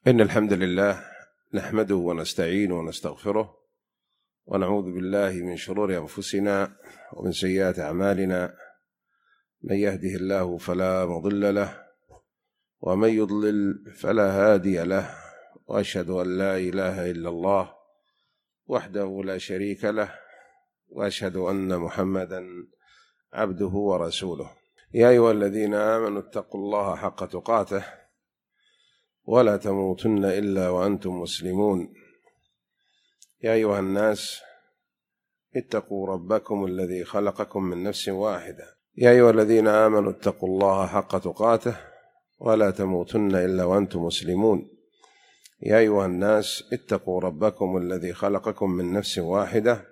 إن الحمد لله نحمده ونستعينه ونستغفره ونعوذ بالله من شرور أنفسنا ومن سيئات أعمالنا. من يهده الله فلا مضل له ومن يضلل فلا هادي له، وأشهد أن لا إله إلا الله وحده لا شريك له، وأشهد أن محمدا عبده ورسوله. يا أيها الذين آمنوا اتقوا الله حق تقاته ولا تموتن إلا وأنتم مسلمون. يا أيها الناس اتقوا ربكم الذي خلقكم من نفس واحدة. يا أيها الذين آمنوا اتقوا الله حق تقاته ولا تموتن إلا وأنتم مسلمون. يا أيها الناس اتقوا ربكم الذي خلقكم من نفس واحدة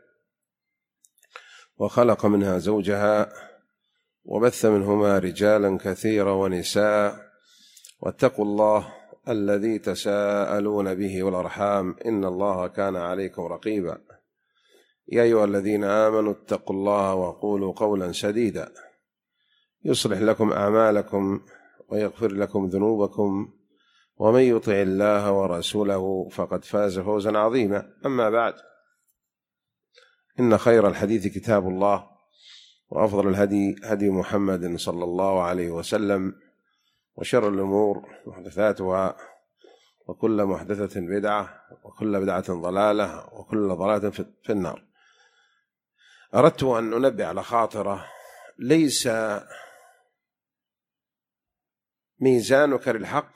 وخلق منها زوجها وبث منهما رجالا كثيرا ونساء، واتقوا الله الذي تساءلون به والأرحام إن الله كان عليكم رقيبا. يا أيها الذين آمنوا اتقوا الله وقولوا قولا سديدا يصلح لكم أعمالكم ويغفر لكم ذنوبكم، ومن يطع الله ورسوله فقد فاز فوزا عظيما. أما بعد، إن خير الحديث كتاب الله، وأفضل الهدي هدي محمد صلى الله عليه وسلم، وشر الأمور محدثاتها، وكل محدثة بدعة، وكل بدعة ضلالة، وكل ضلالة في النار. أردت أن أنبه على خاطرة: ليس ميزانك للحق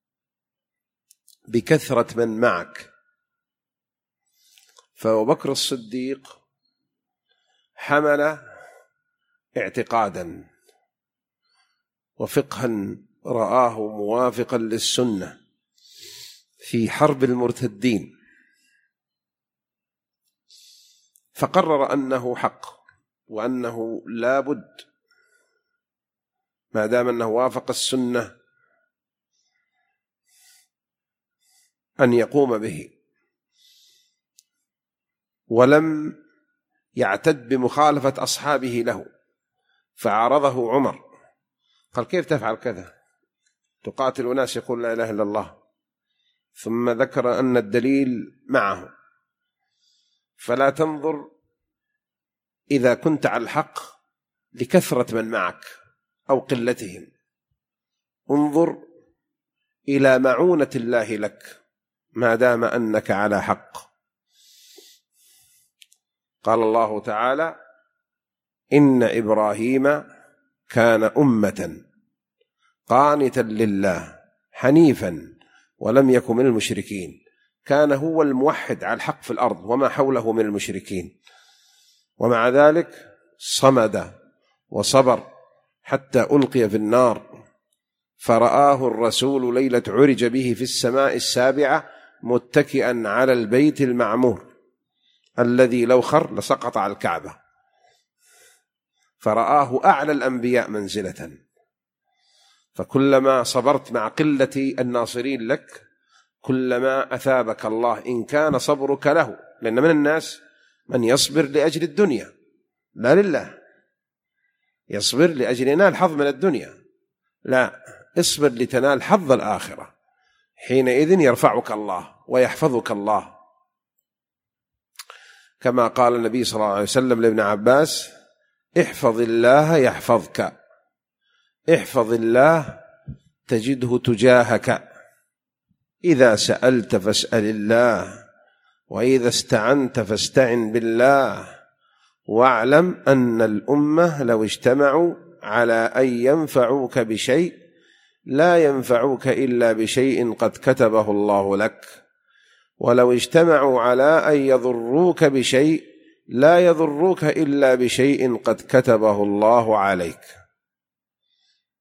بكثرة من معك. فأبو بكر الصديق حمل اعتقادا وفقها رآه موافقا للسنة في حرب المرتدين، فقرر أنه حق، وأنه لا بد ما دام أنه وافق السنة أن يقوم به، ولم يعتد بمخالفة أصحابه له. فعارضه عمر، قال: كيف تفعل كذا؟ تقاتل ناس يقول لا إله إلا الله، ثم ذكر أن الدليل معه. فلا تنظر إذا كنت على الحق لكثرة من معك أو قلتهم، انظر إلى معونة الله لك ما دام أنك على حق. قال الله تعالى: إن إبراهيم كان أمة قانتا لله حنيفا ولم يكن من المشركين. كان هو الموحد على الحق في الأرض وما حوله من المشركين، ومع ذلك صمد وصبر حتى ألقي في النار، فرآه الرسول ليلة عرج به في السماء السابعة متكئا على البيت المعمور الذي لو خر لسقط على الكعبة، فرآه أعلى الأنبياء منزلة. فكلما صبرت مع قلة الناصرين لك كلما أثابك الله إن كان صبرك له. لأن من الناس من يصبر لأجل الدنيا لا لله، يصبر لأجل ينال حظ من الدنيا، لا، اصبر لتنال حظ الآخرة، حينئذ يرفعك الله ويحفظك الله. كما قال النبي صلى الله عليه وسلم لابن عباس: احفظ الله يحفظك، احفظ الله تجده تجاهك، إذا سألت فاسأل الله، وإذا استعنت فاستعن بالله، واعلم أن الأمة لو اجتمعوا على أن ينفعوك بشيء لا ينفعوك إلا بشيء قد كتبه الله لك، ولو اجتمعوا على أن يضروك بشيء لا يضروك إلا بشيء قد كتبه الله عليك.